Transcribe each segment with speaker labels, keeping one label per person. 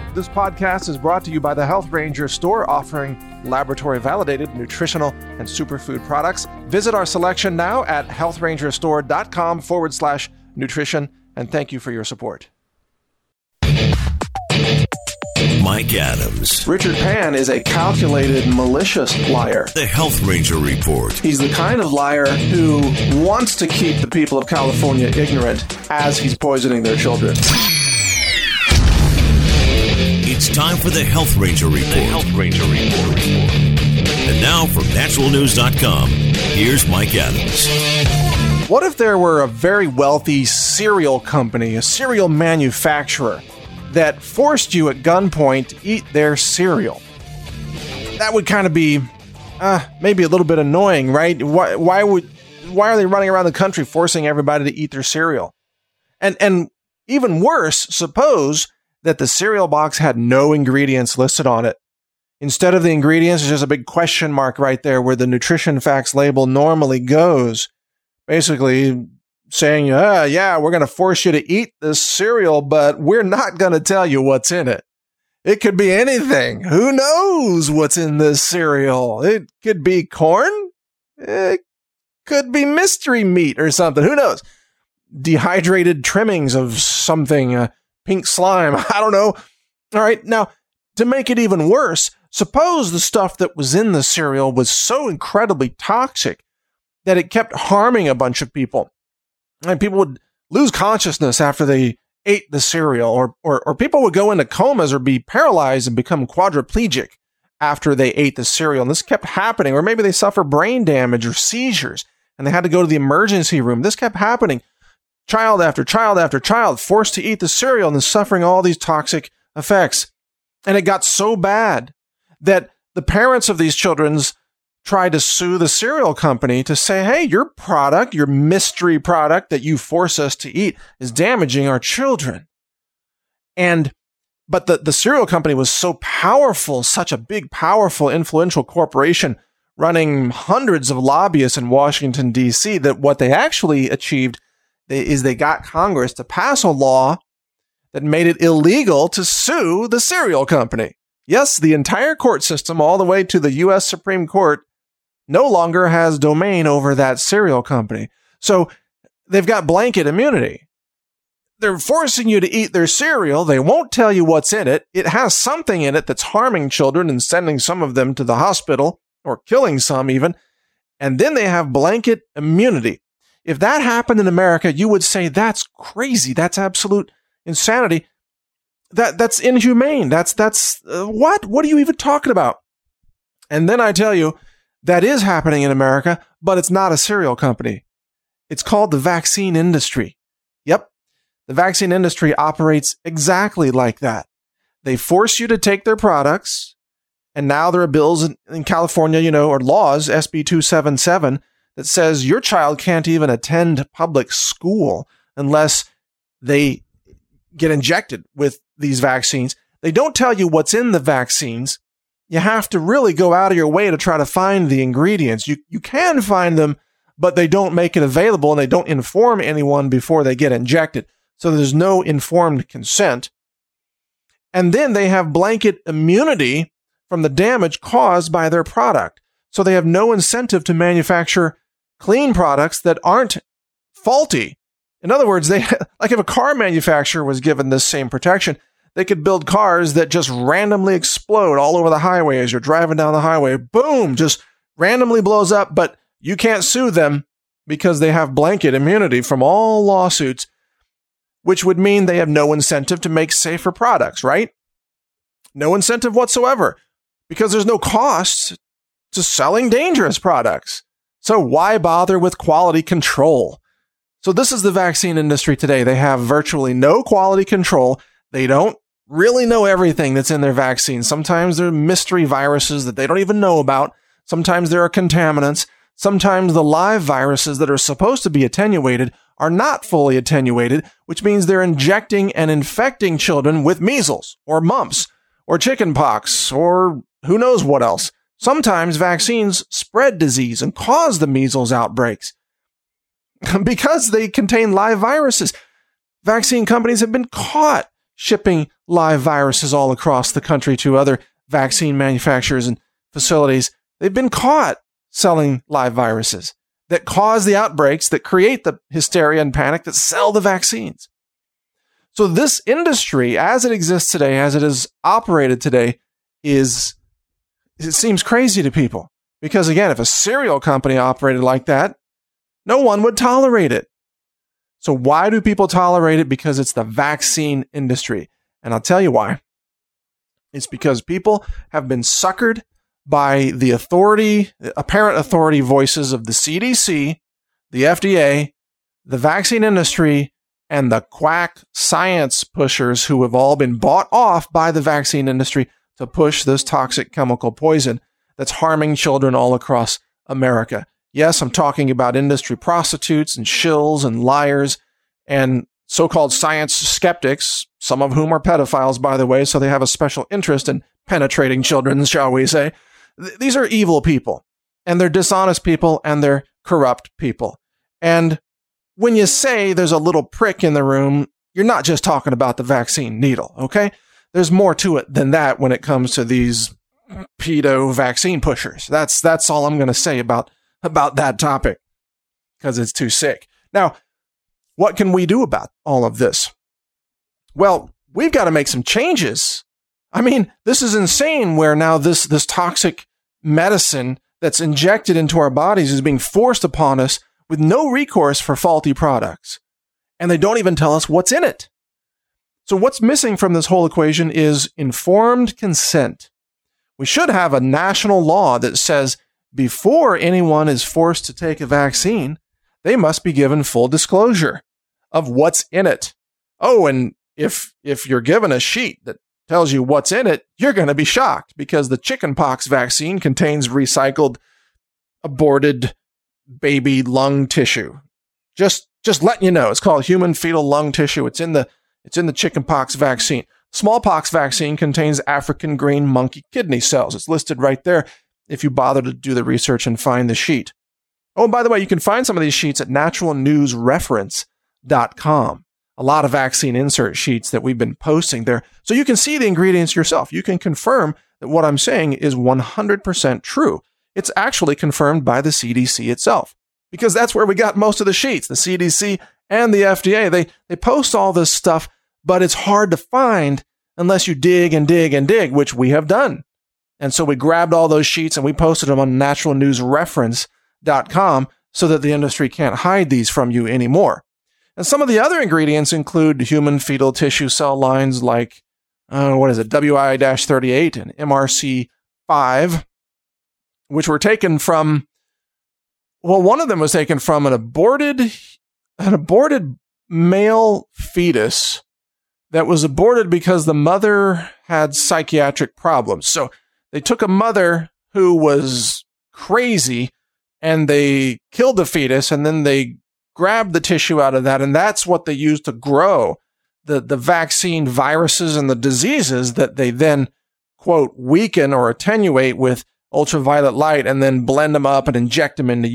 Speaker 1: This podcast is brought to you by the Health Ranger store, offering laboratory-validated nutritional and superfood products. Visit our selection now at healthrangerstore.com/nutrition, and thank you for your support.
Speaker 2: Mike Adams.
Speaker 1: Richard Pan is a calculated, malicious liar.
Speaker 2: The Health Ranger Report.
Speaker 1: He's the kind of liar who wants to keep the people of California ignorant as he's poisoning their children.
Speaker 2: It's time for the Health Ranger Report. The Health Ranger Report. And now from naturalnews.com, here's Mike Adams.
Speaker 1: What if there were a very wealthy cereal company, a cereal manufacturer, that forced you at gunpoint to eat their cereal? That would kind of be maybe a little bit annoying, right? Why are they running around the country forcing everybody to eat their cereal? And even worse, suppose that the cereal box had no ingredients listed on it. Instead of the ingredients, there's just a big question mark right there where the nutrition facts label normally goes. Basically saying, yeah, we're going to force you to eat this cereal, but we're not going to tell you what's in it. It could be anything. Who knows what's in this cereal? It could be corn. It could be mystery meat or something. Who knows? Dehydrated trimmings of something, pink slime. I don't know. All right. Now, to make it even worse, suppose the stuff that was in the cereal was so incredibly toxic that it kept harming a bunch of people. And people would lose consciousness after they ate the cereal, or people would go into comas or be paralyzed and become quadriplegic after they ate the cereal. And this kept happening. Or maybe they suffer brain damage or seizures and they had to go to the emergency room. This kept happening. Child after child after child forced to eat the cereal and suffering all these toxic effects. And it got so bad that the parents of these children tried to sue the cereal company to say, hey, your product, your mystery product that you force us to eat is damaging our children. But the cereal company was so powerful, such a big, powerful, influential corporation running hundreds of lobbyists in Washington, D.C., that what they actually achieved is they got Congress to pass a law that made it illegal to sue the cereal company. Yes, the entire court system, all the way to the U.S. Supreme Court, no longer has domain over that cereal company. So they've got blanket immunity. They're forcing you to eat their cereal. They won't tell you what's in it. It has something in it that's harming children and sending some of them to the hospital or killing some even. And then they have blanket immunity. If that happened in America, you would say that's crazy. That's absolute insanity. That's inhumane. That's what? What are you even talking about? And then I tell you, that is happening in America, but it's not a cereal company. It's called the vaccine industry. Yep. The vaccine industry operates exactly like that. They force you to take their products. And now there are bills in California, or laws, SB 277, that says your child can't even attend public school unless they get injected with these vaccines. They don't tell you what's in the vaccines. You have to really go out of your way to try to find the ingredients. You can find them, but they don't make it available and they don't inform anyone before they get injected. So there's no informed consent. And then they have blanket immunity from the damage caused by their product. So they have no incentive to manufacture clean products that aren't faulty. In other words, like if a car manufacturer was given this same protection, they could build cars that just randomly explode all over the highway as you're driving down the highway. Boom, just randomly blows up, but you can't sue them because they have blanket immunity from all lawsuits, which would mean they have no incentive to make safer products, right? No incentive whatsoever, because there's no cost to selling dangerous products. So why bother with quality control? So this is the vaccine industry today. They have virtually no quality control. They don't really know everything that's in their vaccines. Sometimes there are mystery viruses that they don't even know about. Sometimes there are contaminants. Sometimes the live viruses that are supposed to be attenuated are not fully attenuated, which means they're injecting and infecting children with measles or mumps or chickenpox or who knows what else. Sometimes vaccines spread disease and cause the measles outbreaks because they contain live viruses. Vaccine companies have been caught shipping live viruses all across the country to other vaccine manufacturers and facilities. They've been caught selling live viruses that cause the outbreaks, that create the hysteria and panic, that sell the vaccines. So this industry, as it exists today, as it is operated today, it seems crazy to people. Because again, if a cereal company operated like that, no one would tolerate it. So why do people tolerate it? Because it's the vaccine industry. And I'll tell you why. It's because people have been suckered by the apparent authority voices of the CDC, the FDA, the vaccine industry, and the quack science pushers who have all been bought off by the vaccine industry to push this toxic chemical poison that's harming children all across America. Yes, I'm talking about industry prostitutes and shills and liars and so-called science skeptics, some of whom are pedophiles, by the way, so they have a special interest in penetrating children, shall we say. These are evil people, and they're dishonest people, and they're corrupt people. And when you say there's a little prick in the room, you're not just talking about the vaccine needle, okay? There's more to it than that when it comes to these pedo vaccine pushers. That's all I'm going to say about that topic, because it's too sick. Now, what can we do about all of this? Well, we've got to make some changes. I mean, this is insane where now this toxic medicine that's injected into our bodies is being forced upon us with no recourse for faulty products. And they don't even tell us what's in it. So what's missing from this whole equation is informed consent. We should have a national law that says before anyone is forced to take a vaccine, they must be given full disclosure of what's in it. Oh, and if you're given a sheet that tells you what's in it, you're going to be shocked because the chickenpox vaccine contains recycled, aborted baby lung tissue. Just letting you know, it's called human fetal lung tissue. It's in the chickenpox vaccine. Smallpox vaccine contains African green monkey kidney cells. It's listed right there if you bother to do the research and find the sheet. Oh, and by the way, you can find some of these sheets at naturalnewsreference.com. A lot of vaccine insert sheets that we've been posting there. So you can see the ingredients yourself. You can confirm that what I'm saying is 100% true. It's actually confirmed by the CDC itself, because that's where we got most of the sheets. The CDC and the FDA, they post all this stuff, but it's hard to find unless you dig and dig and dig, which we have done. And so we grabbed all those sheets and we posted them on naturalnewsreference.com so that the industry can't hide these from you anymore. And some of the other ingredients include human fetal tissue cell lines like, WI-38 and MRC5, which were taken from, well, one of them was taken from an aborted male fetus that was aborted because the mother had psychiatric problems. So they took a mother who was crazy and they killed the fetus, and then they grabbed the tissue out of that, and that's what they used to grow the vaccine viruses and the diseases that they then, quote, weaken or attenuate with ultraviolet light and then blend them up and inject them into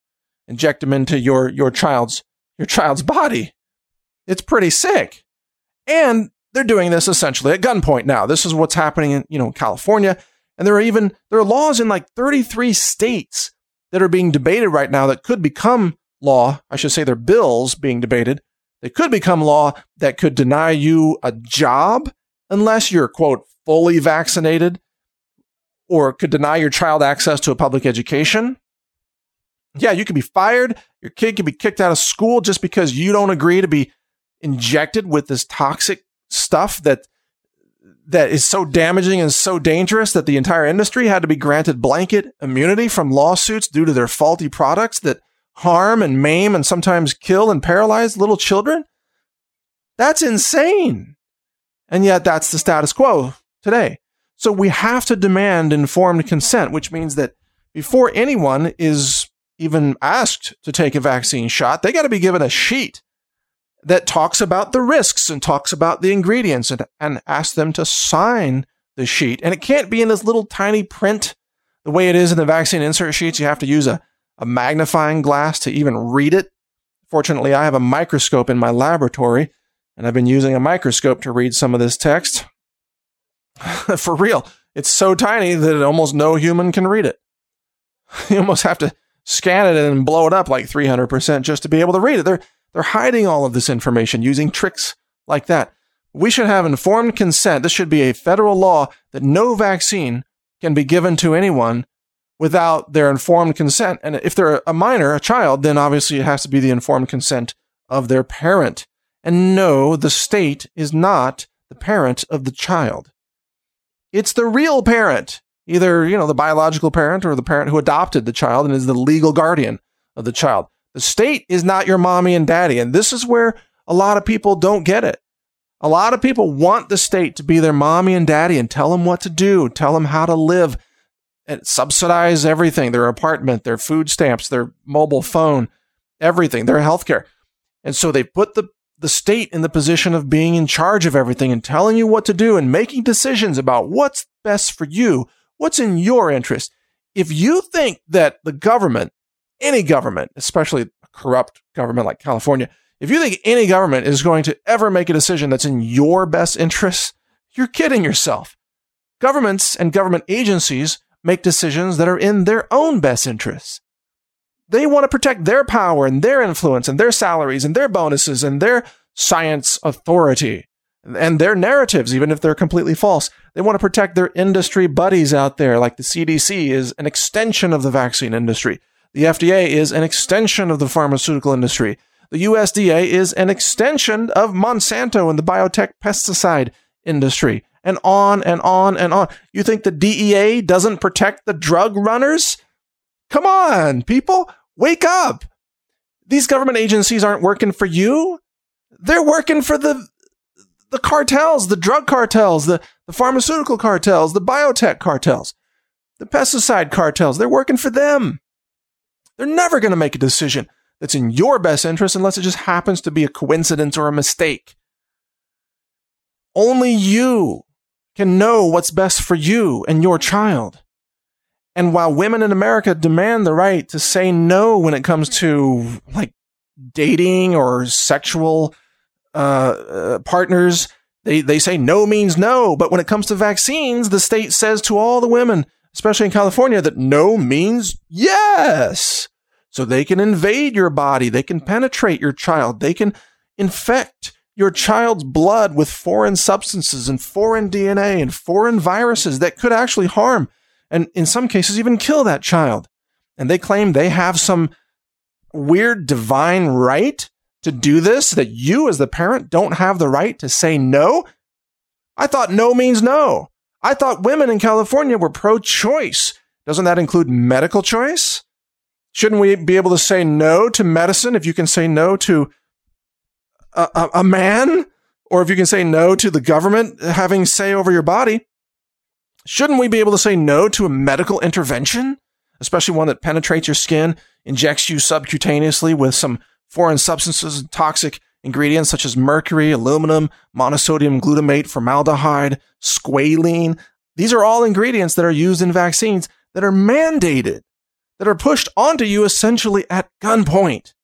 Speaker 1: your child's body. It's pretty sick. And they're doing this essentially at gunpoint now. This is what's happening in, California. And there are laws in like 33 states that are being debated right now that could become law. I should say they're bills being debated. They could become law that could deny you a job unless you're, quote, fully vaccinated, or could deny your child access to a public education. Yeah, you could be fired. Your kid could be kicked out of school just because you don't agree to be injected with this toxic stuff that is so damaging and so dangerous that the entire industry had to be granted blanket immunity from lawsuits due to their faulty products that harm and maim and sometimes kill and paralyze little children. That's insane. And yet that's the status quo today. So we have to demand informed consent, which means that before anyone is even asked to take a vaccine shot, they got to be given a sheet that talks about the risks and talks about the ingredients and ask them to sign the sheet. And it can't be in this little tiny print the way it is in the vaccine insert sheets. You have to use a magnifying glass to even read it. Fortunately, I have a microscope in my laboratory and I've been using a microscope to read some of this text. For real, it's so tiny that almost no human can read it. You almost have to scan it and blow it up like 300% just to be able to read it. They're hiding all of this information using tricks like that. We should have informed consent. This should be a federal law that no vaccine can be given to anyone without their informed consent. And if they're a minor, a child, then obviously it has to be the informed consent of their parent. And no, the state is not the parent of the child. It's the real parent, either, the biological parent or the parent who adopted the child and is the legal guardian of the child. The state is not your mommy and daddy. And this is where a lot of people don't get it. A lot of people want the state to be their mommy and daddy and tell them what to do, tell them how to live, and subsidize everything, their apartment, their food stamps, their mobile phone, everything, their healthcare. And so they put the state in the position of being in charge of everything and telling you what to do and making decisions about what's best for you, what's in your interest. If you think that the government, any government, especially a corrupt government like California, if you think any government is going to ever make a decision that's in your best interests, you're kidding yourself. Governments and government agencies make decisions that are in their own best interests. They want to protect their power and their influence and their salaries and their bonuses and their science authority and their narratives, even if they're completely false. They want to protect their industry buddies out there, like the CDC is an extension of the vaccine industry. The FDA is an extension of the pharmaceutical industry. The USDA is an extension of Monsanto and the biotech pesticide industry, and on and on and on. You think the DEA doesn't protect the drug runners? Come on, people, wake up. These government agencies aren't working for you. They're working for the cartels, the drug cartels, the pharmaceutical cartels, the biotech cartels, the pesticide cartels. They're working for them. They're never going to make a decision that's in your best interest unless it just happens to be a coincidence or a mistake. Only you can know what's best for you and your child. And while women in America demand the right to say no when it comes to dating or sexual partners, they say no means no. But when it comes to vaccines, the state says to all the women, especially in California, that no means yes. So they can invade your body. They can penetrate your child. They can infect your child's blood with foreign substances and foreign DNA and foreign viruses that could actually harm and in some cases even kill that child. And they claim they have some weird divine right to do this, that you as the parent don't have the right to say no. I thought no means no. I thought women in California were pro-choice. Doesn't that include medical choice? Shouldn't we be able to say no to medicine if you can say no to a man? Or if you can say no to the government having say over your body? Shouldn't we be able to say no to a medical intervention? Especially one that penetrates your skin, injects you subcutaneously with some foreign substances and toxic ingredients such as mercury, aluminum, monosodium glutamate, formaldehyde, squalene. These are all ingredients that are used in vaccines that are mandated, that are pushed onto you essentially at gunpoint.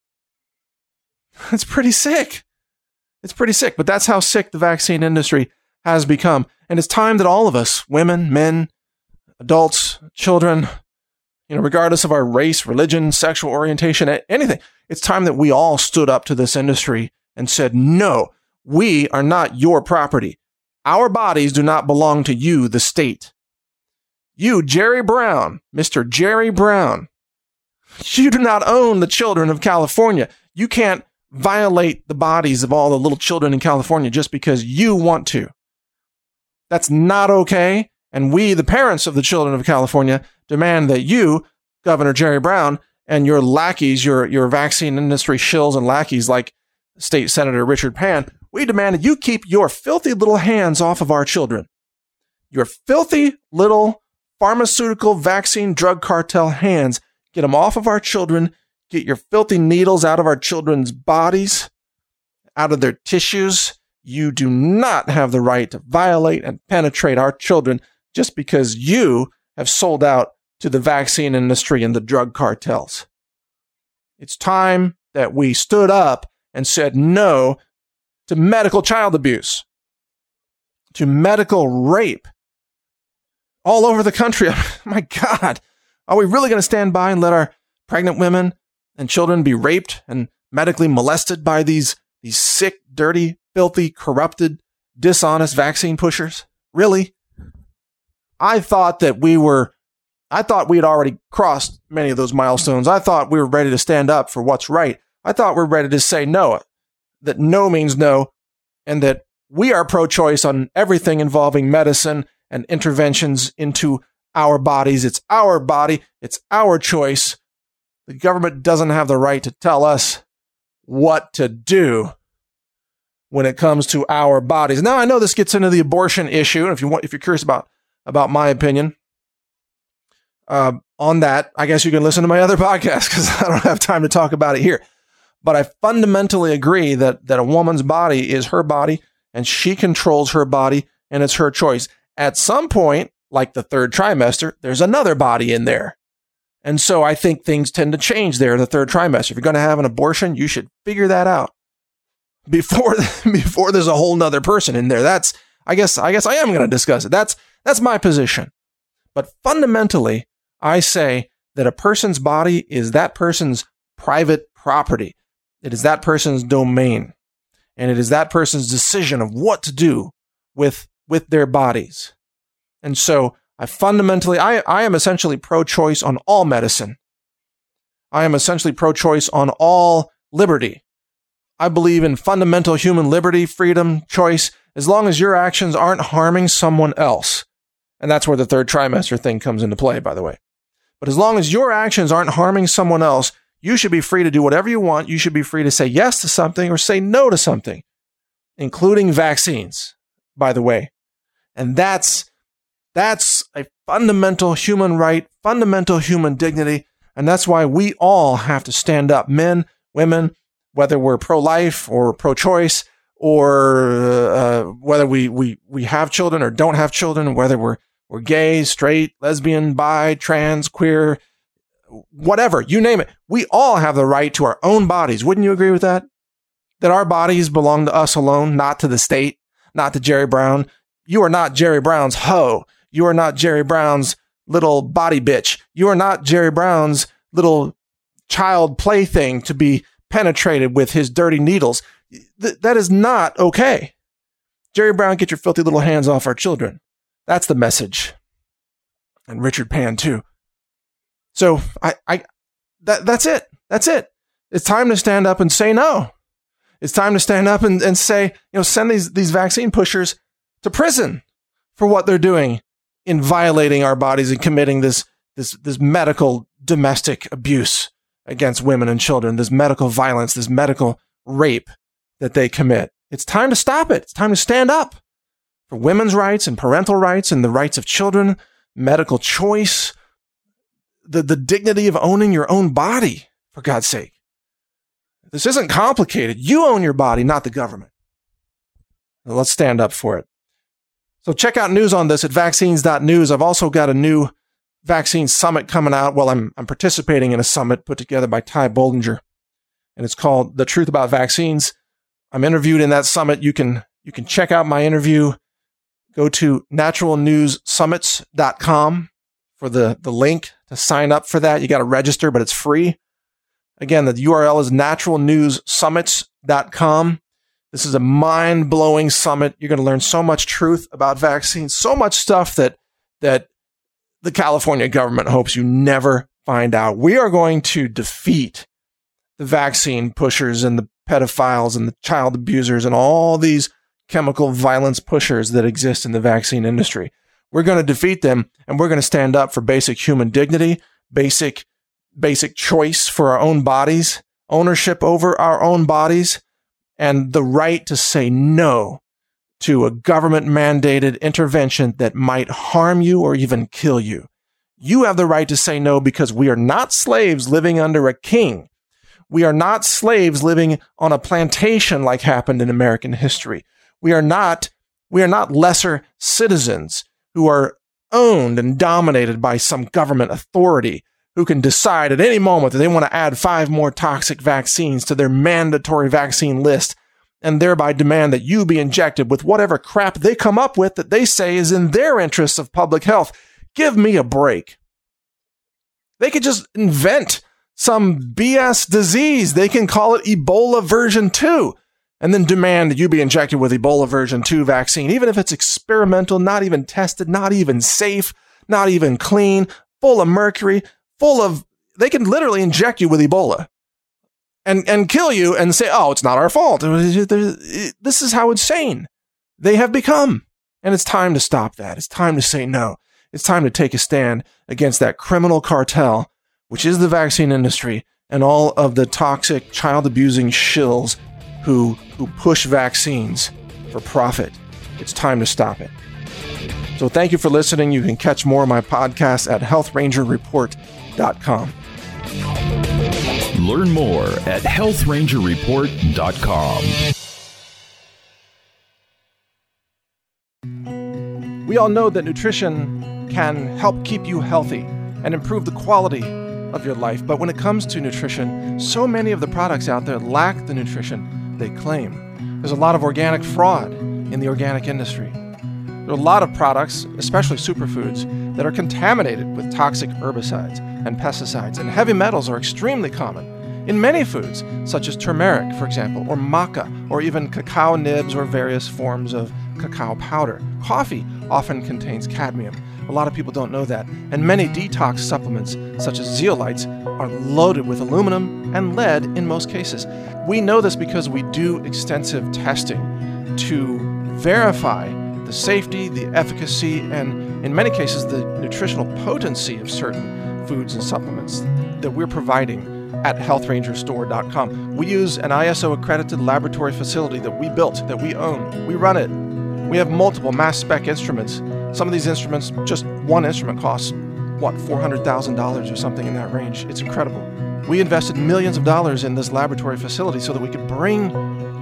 Speaker 1: It's pretty sick. It's pretty sick, but that's how sick the vaccine industry has become. And it's time that all of us, women, men, adults, children, regardless of our race, religion, sexual orientation, anything, it's time that we all stood up to this industry and said, no, we are not your property. Our bodies do not belong to you, the state. You, Jerry Brown, Mr. Jerry Brown, you do not own the children of California. You can't violate the bodies of all the little children in California just because you want to. That's not okay. And we, the parents of the children of California, demand that you, Governor Jerry Brown, and your lackeys, your vaccine industry shills and lackeys like State Senator Richard Pan, we demand that you keep your filthy little hands off of our children. Your filthy little pharmaceutical vaccine drug cartel hands. Get them off of our children. Get your filthy needles out of our children's bodies, out of their tissues. You do not have the right to violate and penetrate our children just because you have sold out to the vaccine industry and the drug cartels. It's time that we stood up and said no to medical child abuse, to medical rape all over the country. My God, are we really going to stand by and let our pregnant women and children be raped and medically molested by these sick, dirty, filthy, corrupted, dishonest vaccine pushers? Really? I thought we had already crossed many of those milestones. I thought we were ready to stand up for what's right. I thought we were ready to say no, that no means no, and that we are pro-choice on everything involving medicine and interventions into our bodies. It's our body. It's our choice. The government doesn't have the right to tell us what to do when it comes to our bodies. Now, I know this gets into the abortion issue, and if you're curious about my opinion on that, I guess you can listen to my other podcast because I don't have time to talk about it here. But I fundamentally agree that a woman's body is her body, and she controls her body, and it's her choice. At some point, like the third trimester, there's another body in there. And so I think things tend to change there in the third trimester. If you're going to have an abortion, you should figure that out before there's a whole nother person in there. I guess I am going to discuss it. That's my position. But fundamentally, I say that a person's body is that person's private property. It is that person's domain. And it is that person's decision of what to do with their bodies. And so I am essentially pro-choice on all medicine. I am essentially pro-choice on all liberty. I believe in fundamental human liberty, freedom, choice, as long as your actions aren't harming someone else. And that's where the third trimester thing comes into play, by the way. But as long as your actions aren't harming someone else, you should be free to do whatever you want. You should be free to say yes to something or say no to something, including vaccines, by the way. And that's a fundamental human right, fundamental human dignity. And that's why we all have to stand up, men, women, whether we're pro-life or pro-choice, or whether we have children or don't have children, whether we're gay, straight, lesbian, bi, trans, queer, whatever, you name it. We all have the right to our own bodies. Wouldn't you agree with that? That our bodies belong to us alone, not to the state, not to Jerry Brown. You are not Jerry Brown's hoe. You are not Jerry Brown's little body bitch. You are not Jerry Brown's little child plaything to be penetrated with his dirty needles. That is not okay. Jerry Brown, get your filthy little hands off our children. That's the message. And Richard Pan too. So that's it. That's it. It's time to stand up and say no. It's time to stand up and say, send these vaccine pushers to prison for what they're doing in violating our bodies and committing this medical domestic abuse against women and children, this medical violence, this medical rape that they commit. It's time to stop it. It's time to stand up for women's rights and parental rights and the rights of children, medical choice, the dignity of owning your own body, for God's sake. This isn't complicated. You own your body, not the government. Now let's stand up for it. So check out news on this at vaccines.news. I've also got a new vaccine summit coming out. Well, I'm participating in a summit put together by Ty Boldinger, and it's called The Truth About Vaccines. I'm interviewed in that summit. You can check out my interview. Go to naturalnewssummits.com for the link to sign up for that. You got to register, but it's free. Again, the URL is naturalnewssummits.com. This is a mind-blowing summit. You're going to learn so much truth about vaccines, so much stuff that the California government hopes you never find out. We are going to defeat the vaccine pushers and the pedophiles and the child abusers and all these chemical violence pushers that exist in the vaccine industry. We're going to defeat them, and we're going to stand up for basic human dignity, basic choice for our own bodies, ownership over our own bodies, and the right to say no to a government-mandated intervention that might harm you or even kill you. You have the right to say no because we are not slaves living under a king. We are not slaves living on a plantation like happened in American history. We are not lesser citizens who are owned and dominated by some government authority who can decide at any moment that they want to add 5 more toxic vaccines to their mandatory vaccine list and thereby demand that you be injected with whatever crap they come up with that they say is in their interests of public health. Give me a break. They could just invent some BS disease. They can call it Ebola version 2 and then demand that you be injected with Ebola version 2 vaccine, even if it's experimental, not even tested, not even safe, not even clean, full of mercury, they can literally inject you with Ebola and kill you and say, oh, it's not our fault. This is how insane they have become. And it's time to stop that. It's time to say no. It's time to take a stand against that criminal cartel, which is the vaccine industry, and all of the toxic, child-abusing shills who push vaccines for profit. It's time to stop it. So thank you for listening. You can catch more of my podcasts at healthrangerreport.com.
Speaker 3: Learn more at healthrangerreport.com.
Speaker 1: We all know that nutrition can help keep you healthy and improve the quality of your life. But when it comes to nutrition, so many of the products out there lack the nutrition they claim. There's a lot of organic fraud in the organic industry. There are a lot of products, especially superfoods, that are contaminated with toxic herbicides and pesticides, and heavy metals are extremely common in many foods, such as turmeric, for example, or maca, or even cacao nibs or various forms of cacao powder. Coffee often contains cadmium. A lot of people don't know that. And many detox supplements, such as zeolites, are loaded with aluminum and lead in most cases. We know this because we do extensive testing to verify the safety, the efficacy, and in many cases, the nutritional potency of certain foods and supplements that we're providing at healthrangerstore.com. We use an ISO accredited laboratory facility that we built, that we own. We run it. We have multiple mass spec instruments. Some of these instruments, just one instrument costs, $400,000 or something in that range. It's incredible. We invested millions of dollars in this laboratory facility so that we could bring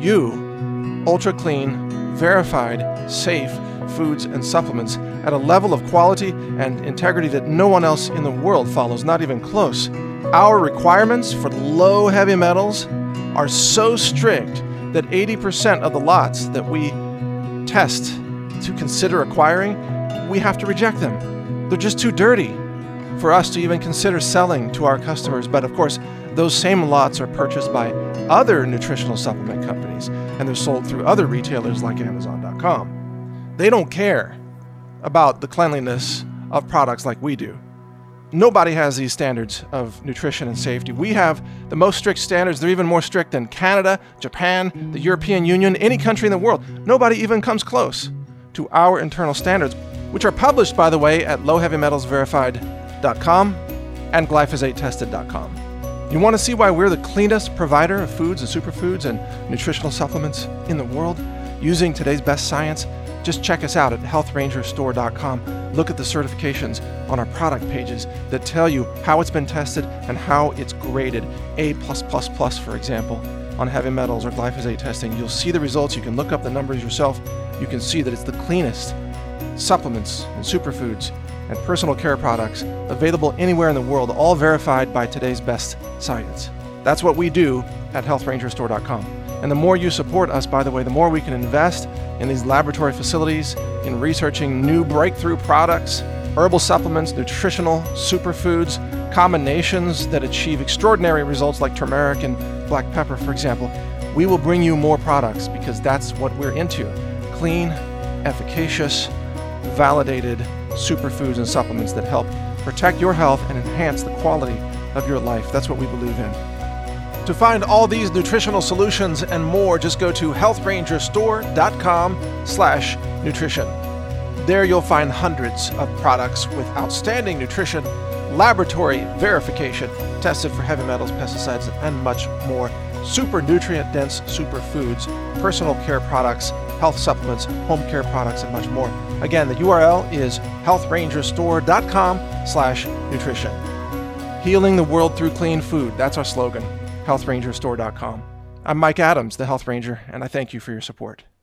Speaker 1: you ultra clean, verified, safe foods and supplements at a level of quality and integrity that no one else in the world follows, not even close. Our requirements for low heavy metals are so strict that 80% of the lots that we test to consider acquiring, we have to reject them. They're just too dirty for us to even consider selling to our customers. But of course, those same lots are purchased by other nutritional supplement companies, and they're sold through other retailers like Amazon.com. They don't care about the cleanliness of products like we do. Nobody has these standards of nutrition and safety. We have the most strict standards. They're even more strict than Canada, Japan, the European Union, any country in the world. Nobody even comes close to our internal standards, which are published, by the way, at lowheavymetalsverified.com and glyphosate-tested.com. You want to see why we're the cleanest provider of foods and superfoods and nutritional supplements in the world using today's best science? Just check us out at healthrangerstore.com. Look at the certifications on our product pages that tell you how it's been tested and how it's graded. A+++, for example, on heavy metals or glyphosate testing. You'll see the results. You can look up the numbers yourself. You can see that it's the cleanest supplements and superfoods and personal care products available anywhere in the world, all verified by today's best science. That's what we do at healthrangerstore.com. And the more you support us, by the way, the more we can invest in these laboratory facilities, in researching new breakthrough products, herbal supplements, nutritional superfoods, combinations that achieve extraordinary results like turmeric and black pepper, for example. We will bring you more products because that's what we're into. Clean, efficacious, validated superfoods and supplements that help protect your health and enhance the quality of your life. That's what we believe in. To find all these nutritional solutions and more, just go to healthrangerstore.com/nutrition. There you'll find hundreds of products with outstanding nutrition, laboratory verification, tested for heavy metals, pesticides, and much more. Super nutrient-dense superfoods, personal care products, health supplements, home care products, and much more. Again, the URL is healthrangerstore.com/nutrition. Healing the world through clean food. That's our slogan. healthrangerstore.com. I'm Mike Adams, the Health Ranger, and I thank you for your support.